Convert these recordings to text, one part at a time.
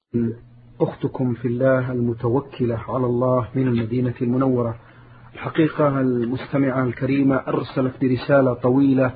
أختكم في الله المتوكلة على الله من المدينة المنورة. الحقيقة المستمعة الكريمة أرسلت برسالة طويلة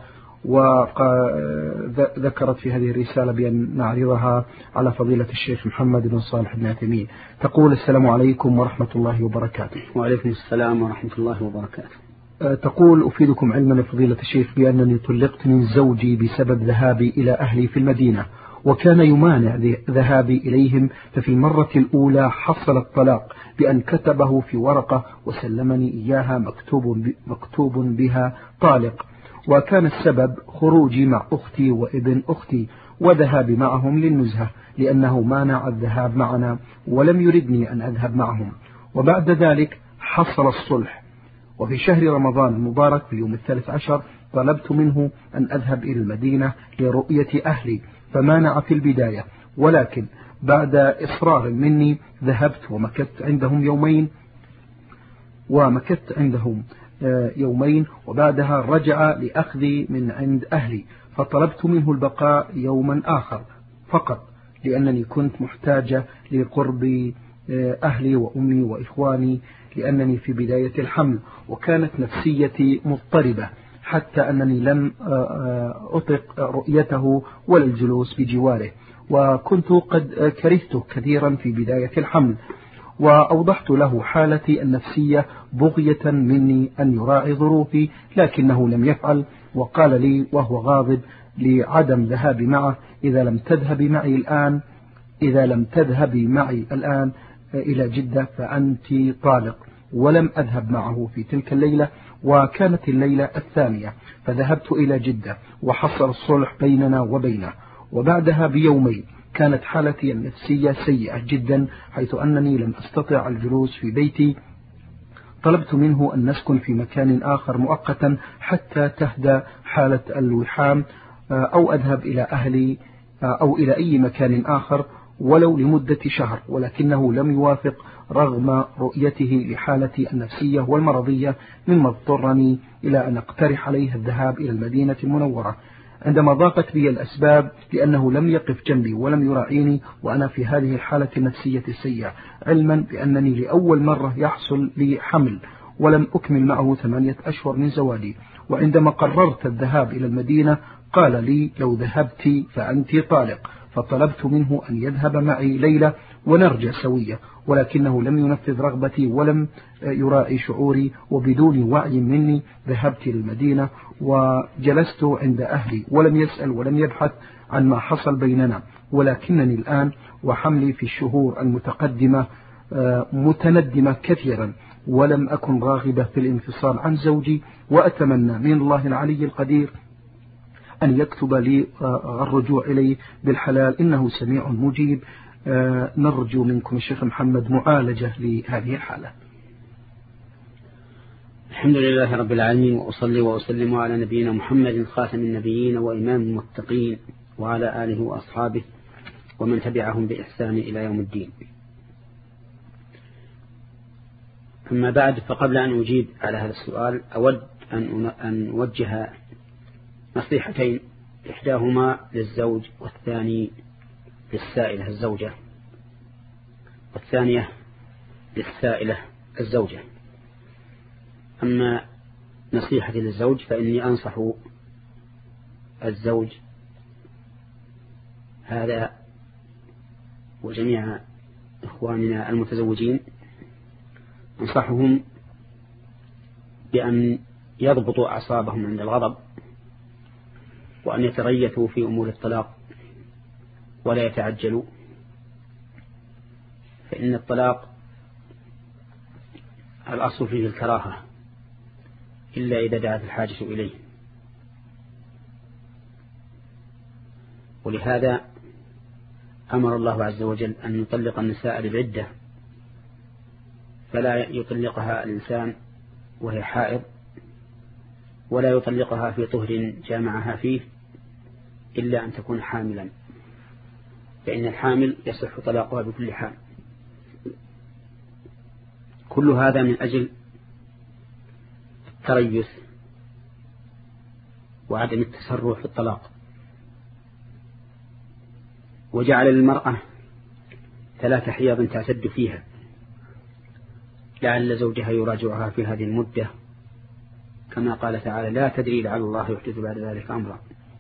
وذكرت في هذه الرسالة بأن نعرضها على فضيلة الشيخ محمد بن صالح بن عثيمين. تقول: السلام عليكم ورحمة الله وبركاته. وعليكم السلام ورحمة الله وبركاته. تقول: أفيدكم علما لفضيلة الشيخ بأنني طلقت من زوجي بسبب ذهابي إلى أهلي في المدينة، وكان يمانع ذهابي إليهم، ففي المرة الأولى حصل الطلاق بأن كتبه في ورقة وسلمني إياها مكتوب بها طالق، وكان السبب خروجي مع أختي وابن أختي وذهابي معهم للنزهة، لأنه مانع الذهاب معنا ولم يردني أن أذهب معهم. وبعد ذلك حصل الصلح، وفي شهر رمضان المبارك في اليوم 13 طلبت منه أن أذهب إلى المدينة لرؤية أهلي، فمانع في البداية، ولكن بعد إصرار مني ذهبت ومكثت عندهم يومين، وبعدها رجع لأخذي من عند أهلي، فطلبت منه البقاء يوما آخر فقط، لأنني كنت محتاجة لقرب أهلي وأمي وإخواني، لأنني في بداية الحمل وكانت نفسيتي مضطربة، حتى أنني لم أطق رؤيته ولا الجلوس بجواره، وكنت قد كرهته كثيرا في بداية الحمل. وأوضحت له حالتي النفسية بغية مني أن يراعي ظروفي، لكنه لم يفعل، وقال لي وهو غاضب لعدم ذهابي معه: إذا لم تذهبي معي الآن إلى جدة فأنت طالق. ولم أذهب معه في تلك الليلة، وكانت الليلة الثانية، فذهبت إلى جدة وحصل الصلح بيننا وبينه. وبعدها بيومين كانت حالتي النفسية سيئة جدا، حيث أنني لم أستطع الجلوس في بيتي. طلبت منه أن نسكن في مكان آخر مؤقتا حتى تهدى حالة الوحام، أو أذهب إلى أهلي أو إلى أي مكان آخر ولو لمدة شهر، ولكنه لم يوافق رغم رؤيته لحالتي النفسية والمرضية، مما اضطرني إلى أن أقترح عليه الذهاب إلى المدينة المنورة عندما ضاقت بي الأسباب، لأنه لم يقف جنبي ولم يراعيني وأنا في هذه الحالة النفسية السيئة، علما بأنني لأول مرة يحصل لي حمل ولم أكمل معه 8 أشهر من زواجي. وعندما قررت الذهاب إلى المدينة قال لي: لو ذهبت فأنت طالق. فطلبت منه أن يذهب معي ليلة ونرجع سوية، ولكنه لم ينفذ رغبتي ولم يراعي شعوري، وبدون وعي مني ذهبت للمدينة وجلست عند أهلي، ولم يسأل ولم يبحث عن ما حصل بيننا. ولكنني الآن وحملي في الشهور المتقدمة متندمة كثيرا، ولم أكن راغبة في الانفصال عن زوجي، وأتمنى من الله العلي القدير أن يكتب لي الرجوع إليه بالحلال، إنه سميع مجيب. نرجو منكم الشيخ محمد معالجة لهذه الحالة. الحمد لله رب العالمين، وأصلي وأسلم على نبينا محمد خاتم النبيين وإمام المتقين، وعلى آله وأصحابه ومن تبعهم بإحسان إلى يوم الدين. أما بعد، فقبل أن أجيب على هذا السؤال أود أن أوجه نصيحتين، إحداهما للزوج والثاني للسائلة الزوجة، والثانية للسائلة الزوجة. أما نصيحتي للزوج فإني أنصح الزوج هذا وجميع إخواننا المتزوجين، أنصحهم بأن يضبطوا أعصابهم عند الغضب، وأن يتريثوا في أمور الطلاق ولا يتعجلوا، فإن الطلاق الأصل فيه الكراهة إلا إذا دعت الحاجة إليه. ولهذا أمر الله عز وجل أن يطلق النساء للعدة، فلا يطلقها الإنسان وهي حائض، ولا يطلقها في طهر جامعها فيه، إلا أن تكون حاملا، فإن الحامل يصح طلاقها بكل حال. كل هذا من أجل التريث وعدم التسرع في الطلاق. وجعل للمرأة 3 حيض تعتد فيها، لعل زوجها يراجعها في هذه المدة، كما قال تعالى: لا تدري لعل الله يحدث بعد ذلك أمرا.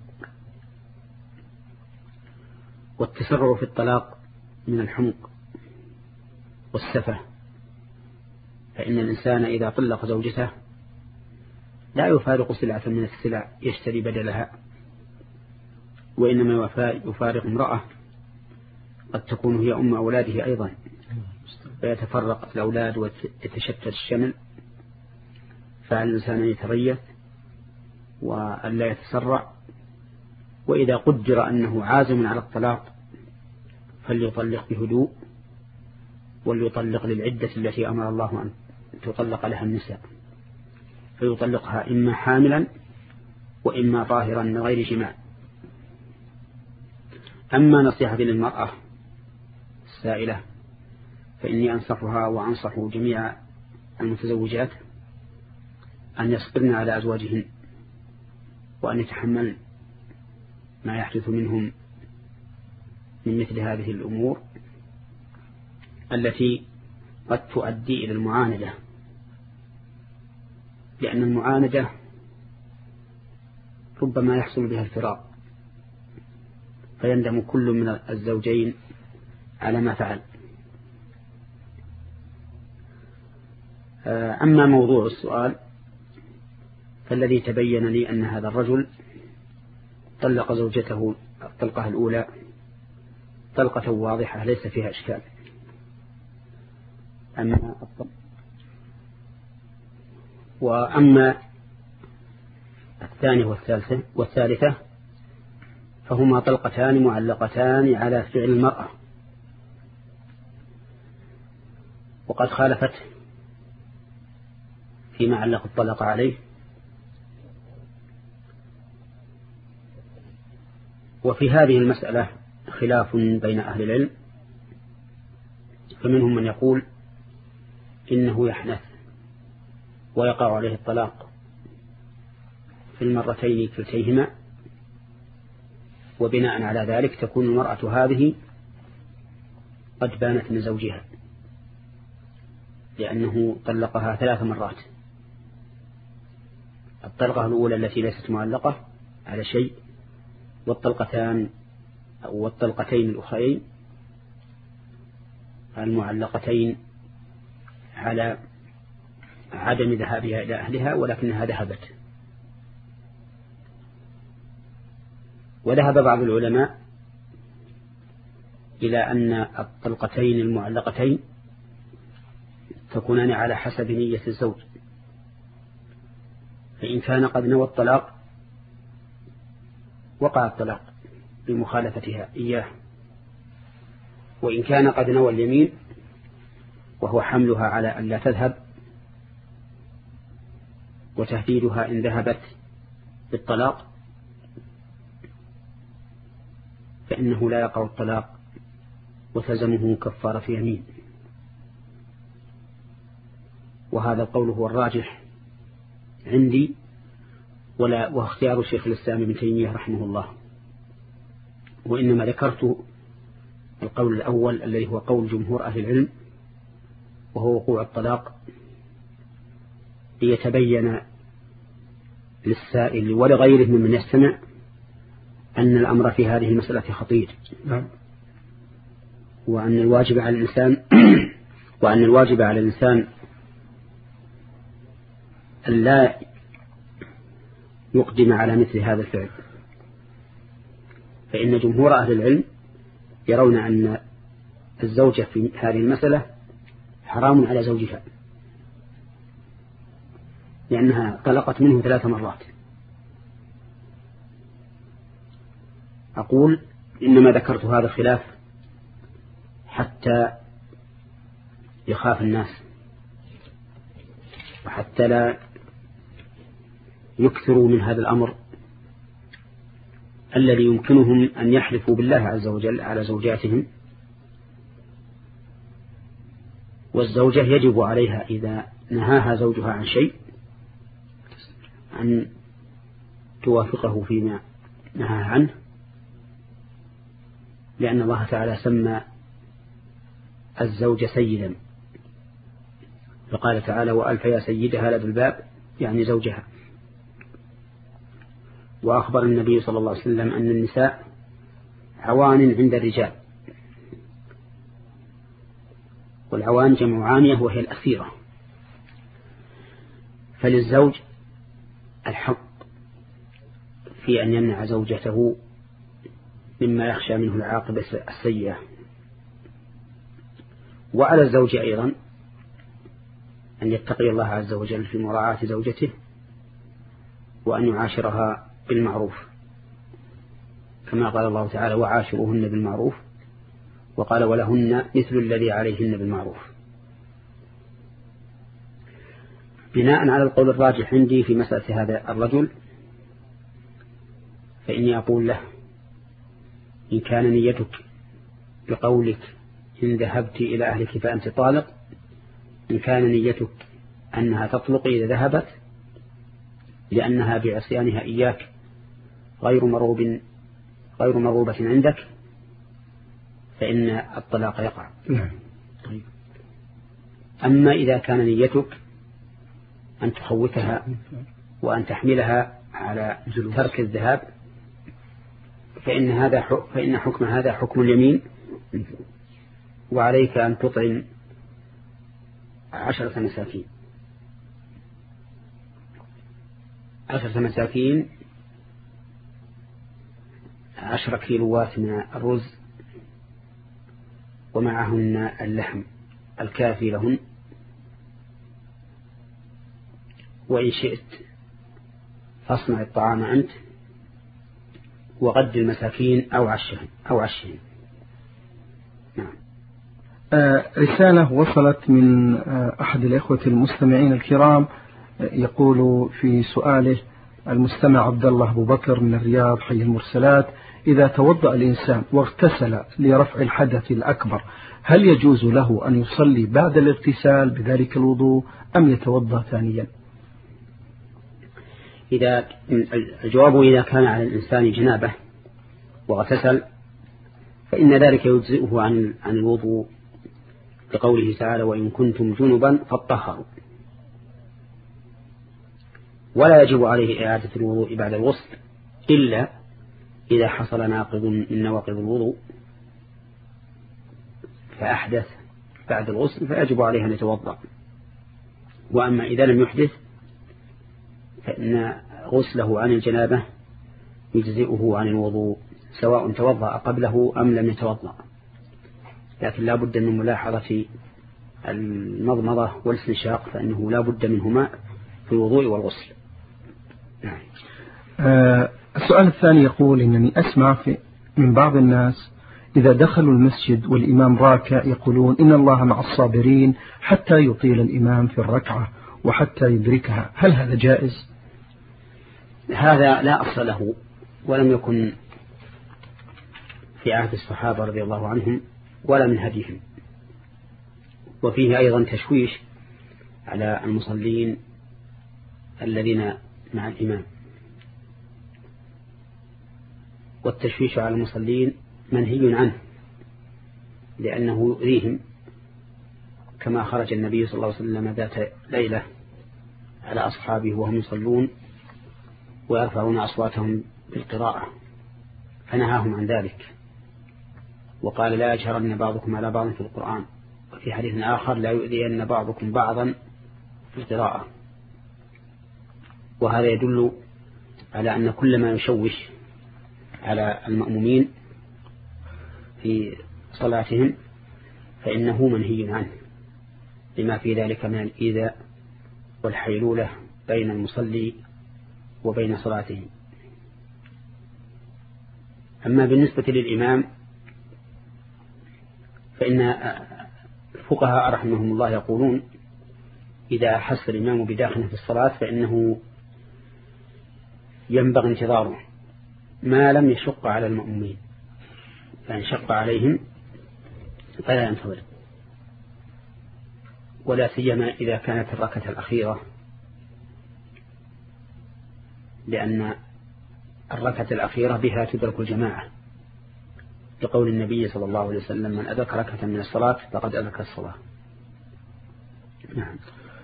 والتسرع في الطلاق من الحمق والسفه، فإن الإنسان إذا طلق زوجته لا يفارق سلعة من السلع يشتري بدلها، وإنما يفارق امرأة قد تكون هي أم أولاده أيضا، فيتفرق الأولاد ويتشتت الشمل، فعلى الإنسان أن يتريث وأن لا يتسرع. وإذا قدر أنه عازم على الطلاق فليطلق بهدوء، وليطلق للعدة التي أمر الله أن تطلق لها النساء، فيطلقها إما حاملا وإما طاهرا من غير جماع. أما نصيحة للمرأة السائلة فإني أنصحها وأنصح جميع المتزوجات أن يصبرن على أزواجهن، وأن يتحملن ما يحدث منهم من مثل هذه الأمور التي قد تؤدي إلى المعاندة، لأن المعاندة ربما يحصل بها الفراق، فيندم كل من الزوجين على ما فعل. أما موضوع السؤال فالذي تبين لي أن هذا الرجل طلق زوجته الطلقة الأولى طلقة واضحة ليس فيها إشكال. وأما الثانية والثالثة فهما طلقتان معلقتان على فعل المرأة، وقد خالفت فيما علق الطلق عليه. وفي هذه المسألة خلاف بين أهل العلم، فمنهم من يقول إنه يحنث ويقع عليه الطلاق في المرتين كلتيهما، وبناء على ذلك تكون المرأة هذه قد بانت من زوجها، لأنه طلقها 3 مرات. الطلقة الأولى التي ليست معلقة على شيء، والطلقتين الأخرين المعلقتين على عدم ذهابها إلى أهلها ولكنها ذهبت. وذهب بعض العلماء إلى أن الطلقتين المعلقتين تكونان على حسب نية الزوج، فإن كان قد نوى الطلاق وقع الطلاق بمخالفتها إياه، وإن كان قد نوى اليمين وهو حملها على أن لا تذهب وتهديدها إن ذهبت بالطلاق، فإنه لا يقع الطلاق وتلزمه كفارة يمين. وهذا القول هو الراجح عندي واختيار شيخ الإسلام ابن تيمية رحمه الله. وإنما ذكرت القول الأول الذي هو قول جمهور أهل العلم، وهو وقوع الطلاق، ليتبين للسائل ولغيره ممن يستمع أن الأمر في هذه المسألة خطير، وأن الواجب على الإنسان أن لا يقدم على مثل هذا الفعل. فإن جمهور أهل العلم يرون أن الزوجة في هذه المسألة حرام على زوجها، لأنها طلقت منه 3 مرات. أقول إنما ذكرت هذا الخلاف حتى يخاف الناس، وحتى لا يكثروا من هذا الأمر الذي يمكنهم أن يحلفوا بالله عز وجل على زوجاتهم. والزوجة يجب عليها إذا نهاها زوجها عن شيء أن توافقه فيما نهى عنه، لأن الله تعالى سمى الزوج سيدا، فقال تعالى وألف يا سيدها لدى الباب، يعني زوجها. وأخبر النبي صلى الله عليه وسلم أن النساء عوان عند الرجال، والعوان جمع عانية وهي الأسيرة. فللزوج الحق في أن يمنع زوجته مما يخشى منه العاقبة السيئة، وعلى الزوج أيضا أن يتقي الله عز وجل في مراعاة زوجته وأن يعاشرها بالمعروف، كما قال الله تعالى وعاشروهن بالمعروف، وقال ولهن مثل الذي عليهن بالمعروف. بناء على القول الراجح عندي في مسألة هذا الرجل، فإني أقول له إن كان نيتك بقولك إن ذهبت إلى أهلك فأنت طالق، إن كان نيتك أنها تطلق إذا ذهبت لأنها بعصيانها إياك غير مرغوبة عندك، فإن الطلاق يقع. طيب. أما إذا كان نيتك أن تخوفها وأن تحملها على ترك الذهاب، فإن حكم هذا حكم اليمين، وعليك أن تطعم 10 مساكين. 10 مساكين 10 كيلوات من الرز ومعهن اللحم الكافي لهن، وإن شئت فاصنع الطعام أنت وغد المساكين أو عشهم. نعم. رسالة وصلت من أحد الإخوة المستمعين الكرام، يقول في سؤاله المستمع عبد الله أبو بكر من الرياض حي المرسلات: إذا توضأ الإنسان واغتسل لرفع الحدث الأكبر، هل يجوز له أن يصلي بعد الاغتسال بذلك الوضوء أم يتوضأ ثانيا؟ الجواب إذا كان على الإنسان جنابه واغتسل فإن ذلك يجزئه عن الوضوء، لقوله تعالى وإن كنتم جنبا فاطهروا، ولا يجب عليه إعادة الوضوء بعد الغسل إلا إذا حصل ناقض من نواقض الوضوء فأحدث بعد الغسل فيجب عليه أن يتوضأ. وأما إذا لم يحدث فإن غسله عن الجنابة يجزئه عن الوضوء سواء توضأ قبله أم لم يتوضأ، لكن لا بد من ملاحظة المضمضة والاستنشاق، فإنه لا بد منهما في الوضوء والغسل. نعم. السؤال الثاني يقول إنني أسمع من بعض الناس إذا دخلوا المسجد والإمام راكع يقولون إن الله مع الصابرين حتى يطيل الإمام في الركعة وحتى يدركها، هل هذا جائز؟ هذا لا أصل له، ولم يكن في عهد الصحابة رضي الله عنهم ولا من هديهم، وفيه أيضا تشويش على المصلين الذين مع الإمام، والتشويش على المصلين منهي عنه لأنه يؤذيهم، كما خرج النبي صلى الله عليه وسلم ذات ليلة على أصحابه وهم يصلون ويرفعون أصواتهم بالقراءة فنهاهم عن ذلك، وقال لا يجهرن بعضكم على بعض في القرآن، وفي حديث آخر لا يؤذين بعضكم بعضا في القراءة. وهذا يدل على أن كل ما يشوش على المأمومين في صلاتهم فإنه منهي عنه، لما في ذلك من الإيذاء والحيلولة بين المصلي وبين صلاته. أما بالنسبة للإمام فإن الفقهاء رحمهم الله يقولون إذا أحس الإمام بداخل في الصلاة فإنه ينبغي انتظاره ما لم يشق على المأمومين، فإن شق عليهم فلا ينتظر، ولا سيما إذا كانت الركعة الأخيرة، لأن الركعة الأخيرة بها تدرك الجماعة، لقول النبي صلى الله عليه وسلم من أدرك ركعة من الصلاة فقد أدرك الصلاة. نعم.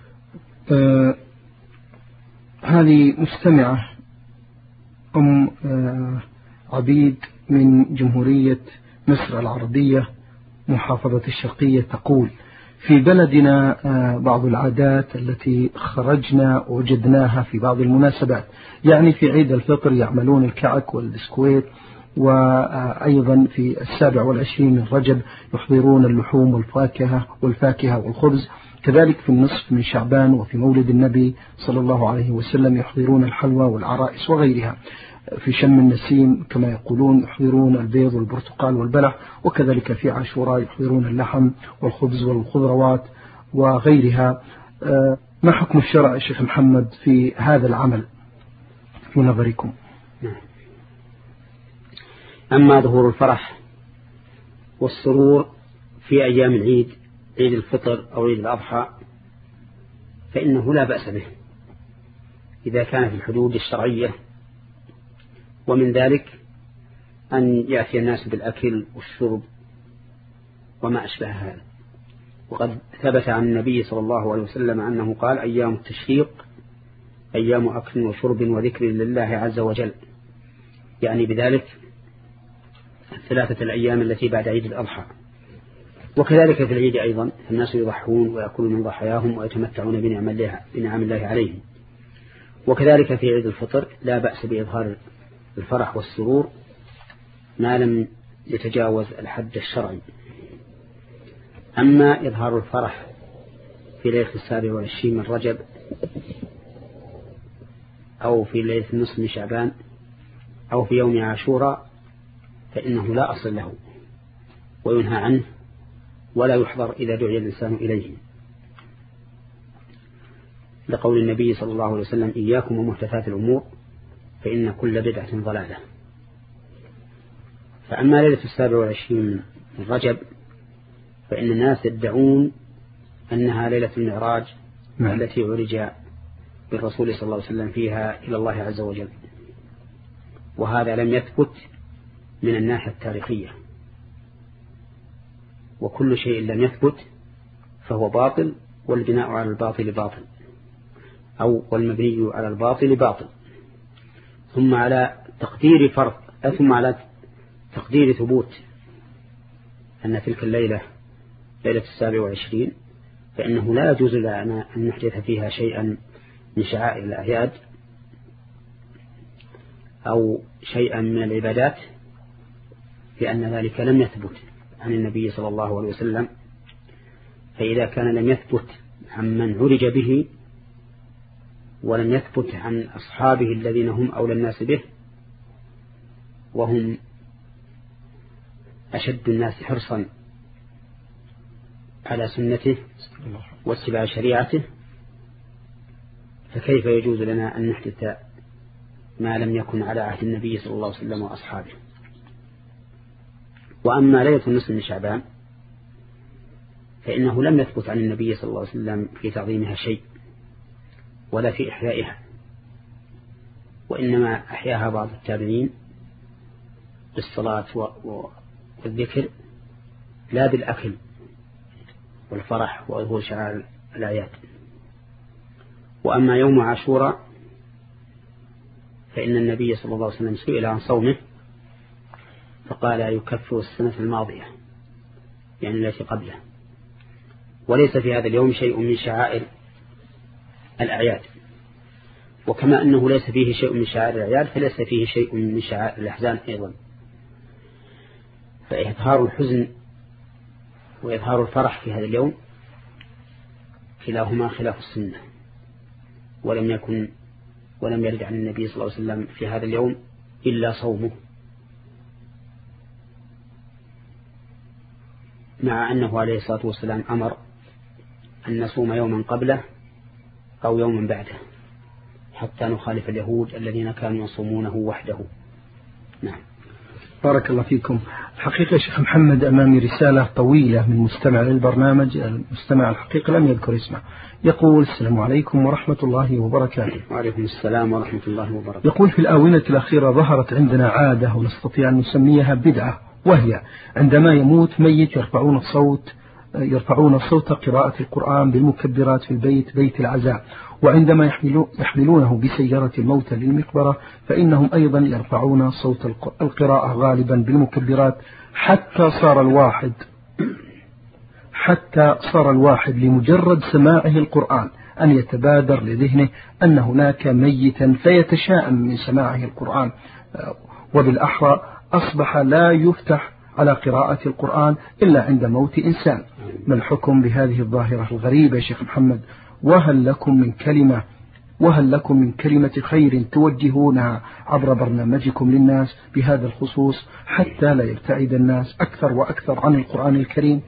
هذه مستمعة أم عبيد من جمهورية مصر العربية محافظة الشرقية تقول: في بلدنا بعض العادات التي خرجنا وجدناها في بعض المناسبات، يعني في عيد الفطر يعملون الكعك والبسكويت، وأيضا في 27 من رجب يحضرون اللحوم والفاكهة والخبز، كذلك في النصف من شعبان وفي مولد النبي صلى الله عليه وسلم يحضرون الحلوى والعرائس وغيرها، في شم النسيم كما يقولون يحضرون البيض والبرتقال والبلح، وكذلك في عاشوراء يحضرون اللحم والخبز والخضروات وغيرها. ما حكم الشرع يا شيخ محمد في هذا العمل في نظركم؟ أما ظهور الفرح والسرور في أيام العيد، عيد الفطر أو عيد الأضحى، فإنه لا بأس به إذا كان في الحدود الشرعية، ومن ذلك أن يأتي الناس بالأكل والشرب وما أشبه هذا. وقد ثبت عن النبي صلى الله عليه وسلم أنه قال: أيام التشريق أيام أكل وشرب وذكر لله عز وجل، يعني بذلك 3 الأيام التي بعد عيد الأضحى. وكذلك في العيد أيضا الناس يضحون ويأكلون من ضحاياهم ويتمتعون بنعم الله عليهم. وكذلك في عيد الفطر لا بأس بإظهار الفرح والسرور ما لم يتجاوز الحد الشرعي. أما إظهار الفرح في ليلة 27 من رجب أو في ليلة النصف من شعبان أو في يوم عاشوراء فإنه لا أصل له، وينهى عنه ولا يحضر إذا دعي الإنسان إليه، لقول النبي صلى الله عليه وسلم: إياكم ومحدثات الأمور فإن كل بدعة ضلالة. فأما ليلة 27 من رجب فإن الناس يدعون أنها ليلة المعراج التي عرج بالرسول صلى الله عليه وسلم فيها إلى الله عز وجل، وهذا لم يثبت من الناحية التاريخية، وكل شيء لم يثبت فهو باطل، والبناء على الباطل باطل، أو والمبني على الباطل باطل. ثم على تقدير ثبوت أن تلك الليلة ليلة 27 فإنه لا يجوز لنا أن نحدث فيها شيئا من شعائر الأعياد أو شيئا من العبادات، لأن ذلك لم يثبت عن النبي صلى الله عليه وسلم. فإذا كان لم يثبت عن من عرج به ولم يثبت عن أصحابه الذين هم أولى الناس به وهم أشد الناس حرصا على سنته واتباع شريعته، فكيف يجوز لنا أن نحدث ما لم يكن على عهد النبي صلى الله عليه وسلم وأصحابه؟ وأما ليلة النصف من شعبان فإنه لم يثبت عن النبي صلى الله عليه وسلم في تعظيمها شيء ولا في إحيائها، وإنما أحياها بعض التابعين بالصلاة والذكر لا بالأكل والفرح وظهور شعائر الأعياد. وأما يوم عاشوراء فإن النبي صلى الله عليه وسلم سئل عن صومه فقال: يكفر السنة الماضية، يعني التي قبله، وليس في هذا اليوم شيء من شعائر الأعياد. وكما أنه ليس فيه شيء من شعائر الأعياد فليس فيه شيء من شعائر الأحزان أيضا. فإظهار الحزن وإظهار الفرح في هذا اليوم كلاهما خلاف السنة، ولم يرد عن النبي صلى الله عليه وسلم في هذا اليوم إلا صومه، مع أنه عليه الصلاة والسلام أمر أن نصوم يوما قبله أو يوما بعده حتى نخالف اليهود الذين كانوا يصومونه وحده. نعم. بارك الله فيكم. الحقيقة شيخ محمد أمامي رسالة طويلة من مستمع للبرنامج. المستمع الحقيقة لم يذكر اسمه، يقول: السلام عليكم ورحمة الله وبركاته. وعليكم السلام ورحمة الله وبركاته. يقول: في الآونة الأخيرة ظهرت عندنا عادة ونستطيع أن نسميها بدعة وهي عندما يموت ميت يرفعون صوت قراءة القرآن بالمكبرات في البيت بيت العزاء، وعندما يحملونه بسيارة الموتى للمقبرة فإنهم أيضا يرفعون صوت القراءة غالبا بالمكبرات حتى صار الواحد لمجرد سماعه القرآن أن يتبادر لذهنه أن هناك ميتا فيتشائم من سماعه القرآن، وبالأحرى أصبح لا يفتح على قراءة القرآن إلا عند موت إنسان. ما الحكم بهذه الظاهرة الغريبة يا شيخ محمد؟ وهل لكم من كلمة خير توجهونها عبر برنامجكم للناس بهذا الخصوص حتى لا يبتعد الناس أكثر وأكثر عن القرآن الكريم؟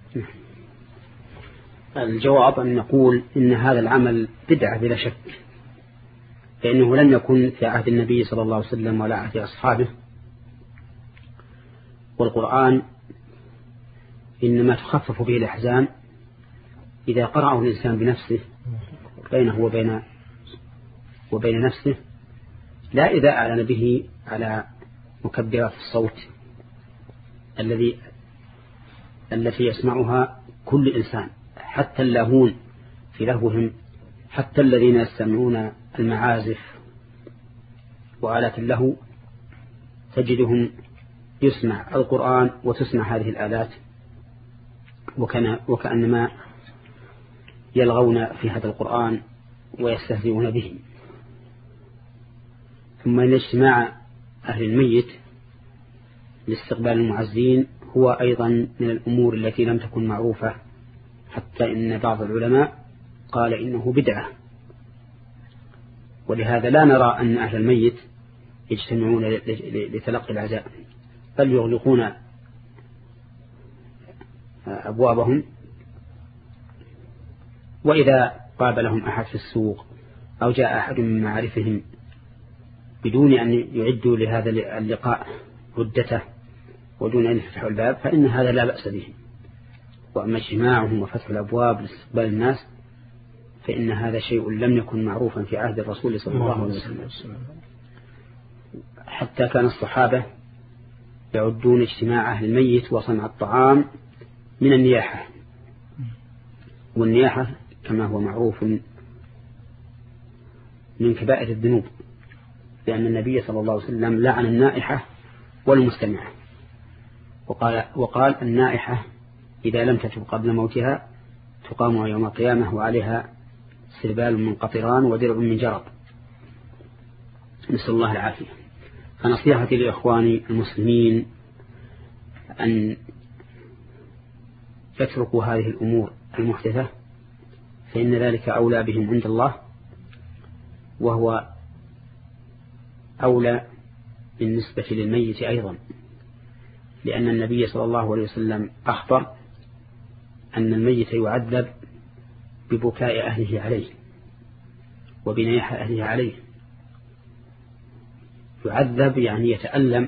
الجواب أن نقول إن هذا العمل بدعة بلا شك، لأنه لم يكن في عهد النبي صلى الله عليه وسلم ولا عهد أصحابه، والقرآن إنما تخفف به الأحزان إذا قرأه الإنسان بنفسه بينه وبين نفسه، لا إذا أعلن به على مكبرات الصوت التي يسمعها كل إنسان، حتى اللاهون في لهوهم، حتى الذين يستمعون المعازف وآلات اللهو تجدهم يسمع القرآن وتسمع هذه الآلات وكأنما يلغون في هذا القرآن ويستهزئون به. ثم إن اجتماع أهل الميت لاستقبال المعزين هو أيضا من الأمور التي لم تكن معروفة، حتى إن بعض العلماء قال إنه بدعة، ولهذا لا نرى أن أهل الميت يجتمعون لتلقي العزاء، بل يغلقون أبوابهم، وإذا قابلهم أحد في السوق أو جاء أحد من معارفهم بدون أن يعدوا لهذا اللقاء ردته ودون أن يفتحوا الباب فإن هذا لا بأس به. وأما اجتماعهم وفتح الأبواب لاستقبال الناس فإن هذا شيء لم يكن معروفا في عهد الرسول صلى الله عليه وسلم، حتى كان الصحابة يعدون اجتماع أهل الميت وصنع الطعام من النياحة، والنياحة كما هو معروف من كبائر الذنوب، لأن النبي صلى الله عليه وسلم لعن النائحة والمستمعة، وقال النائحة إذا لم تتب قبل موتها تقام يوم القيامة وعليها سربال من قطران ودرع من جرب، نسأل الله العافية. فنصيحتي لإخواني المسلمين أن يتركوا هذه الأمور المحدثة، فإن ذلك أولى بهم عند الله، وهو أولى بالنسبة للميت أيضا، لأن النبي صلى الله عليه وسلم أخبر أن الميت يعذب ببكاء أهله عليه وبنياح أهله عليه، يعذب يعني يتألم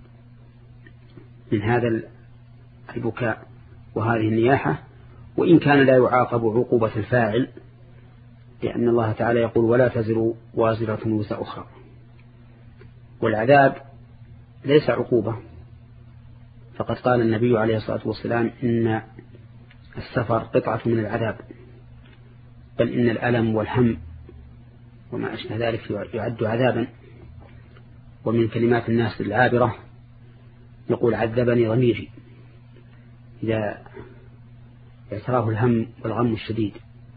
من هذا البكاء وهذه النياحة، وإن كان لا يعاقب عقوبة الفاعل، لأن الله تعالى يقول ولا تزر وازرة وزر أخرى، والعذاب ليس عقوبة، فقد قال النبي عليه الصلاة والسلام إن السفر قطعة من العذاب، بل إن الألم والهم وما أشبه ذلك يعد عذابا. ومن كلمات الناس العابرة يقول عذبني ضميري إذا اعتراه الهم والغم الشديد.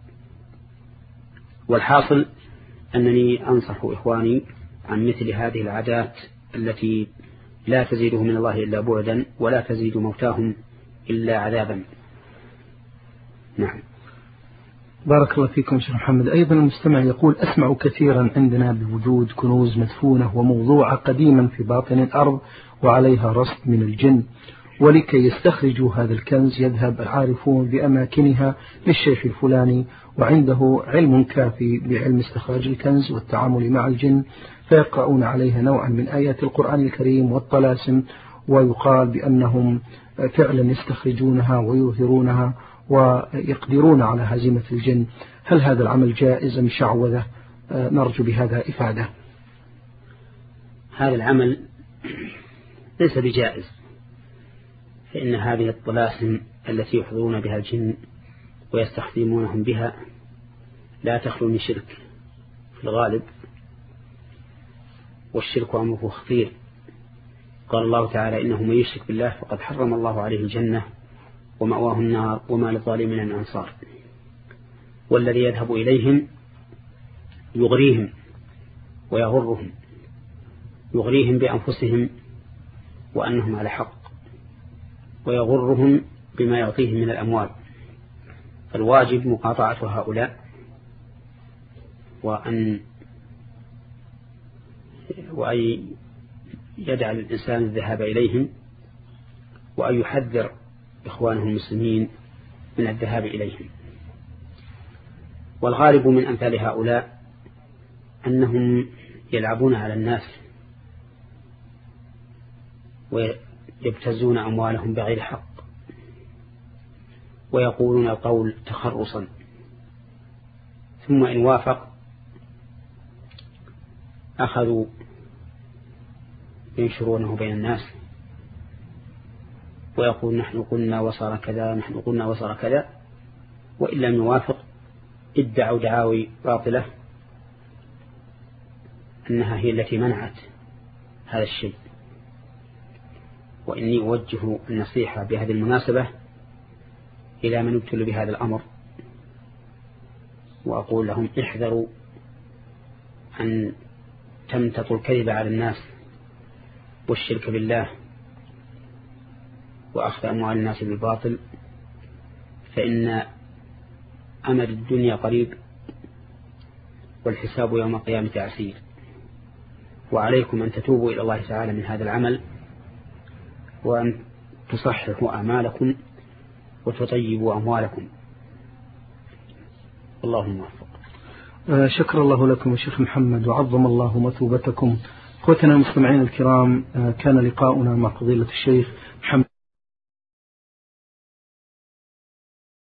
والحاصل أنني أنصح إخواني عن مثل هذه العادات التي لا تزيده من الله إلا بعدا ولا تزيد موتاهم إلا عذابا. نعم. بارك الله فيكم شيخ محمد. أيضا المستمع يقول أسمع كثيرا عندنا بوجود كنوز مدفونة وموضوعة قديما في باطن الأرض وعليها رصد من الجن، ولكي يستخرجوا هذا الكنز يذهب العارفون بأماكنها للشيخ الفلاني وعنده علم كافي بعلم استخراج الكنز والتعامل مع الجن، فيقرؤون عليها نوعا من آيات القرآن الكريم والطلاسم، ويقال بأنهم فعلا يستخرجونها ويظهرونها ويقدرون على هزيمة الجن. هل هذا العمل جائز أم شعوذة؟ نرجو بهذا إفادة. هذا العمل ليس بجائز، فإن هذه الطلاسم التي يحضرون بها الجن ويستخدمونهم بها لا تخلو من شرك في الغالب، والشرك أمره خطير. قال الله تعالى: إنه من يشرك بالله فقد حرم الله عليه الجنة ومأواه النار وما للظالمين من أنصار. والذي يذهب إليهم يغريهم ويغرهم، يغريهم بأنفسهم وأنهم على حق، ويغرهم بما يعطيهم من الأموال. فالواجب مقاطعة هؤلاء، وأن يدع الإنسان الذهاب إليهم، وأن يحذر إخوانه المسلمين من الذهاب إليهم. والغالب من أمثال هؤلاء أنهم يلعبون على الناس ويبتزون أموالهم بغير حق، ويقولون القول تخرصا، ثم إن وافق أخذوا ينشرونه بين الناس ويقول: نحن قلنا وصار كذا، نحن قلنا وصار كذا. وإن لم يوافق ادعوا دعاوي باطلة أنها هي التي منعت هذا الشيء. وإني أوجه النصيحة بهذه المناسبة إلى من ابتلوا بهذا الأمر، وأقول لهم: احذروا أن تمتطوا الكذب على الناس والشرك بالله وأخذ أموال الناس بالباطل، فإن أمل الدنيا قريب والحساب يوم القيامة عسير. وعليكم أن تتوبوا إلى الله تعالى من هذا العمل، وأن تصححوا أعمالكم وتطيبوا أموالكم. اللهم موفق. شكر الله لكم الشيخ محمد، وعظم الله مثوبتكم. أخوتنا المستمعين الكرام، كان لقاؤنا مع فضيلة الشيخ محمد